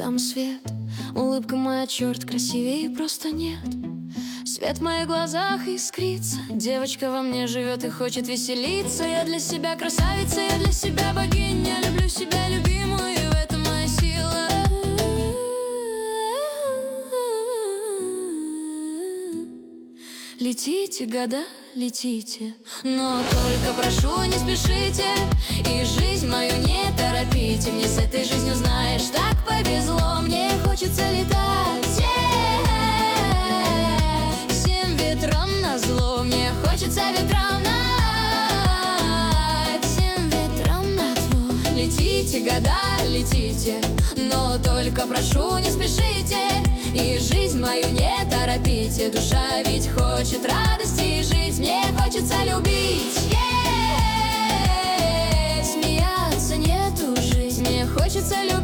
там свет. Улыбка моя, черт, красивее просто нет. Свет в моих глазах искрится. Девочка во мне живет и хочет веселиться. Я для себя красавица, я для себя богиня. Люблю себя любимую, и в этом моя сила. Летите, года, летите, но только прошу, не спешите. И жизнь мою не торопите. Мне с этой жизнью, знаешь, так повезло. Мне хочется летать всем ветрам назло. Мне хочется ветрам всем ветрам назло. Летите, года, летите, но только прошу, не спешите. И жизнь мою не торопите. Душа ведь хочет радости жить. Мне хочется любить, смеяться, нету жизни. Мне хочется любить.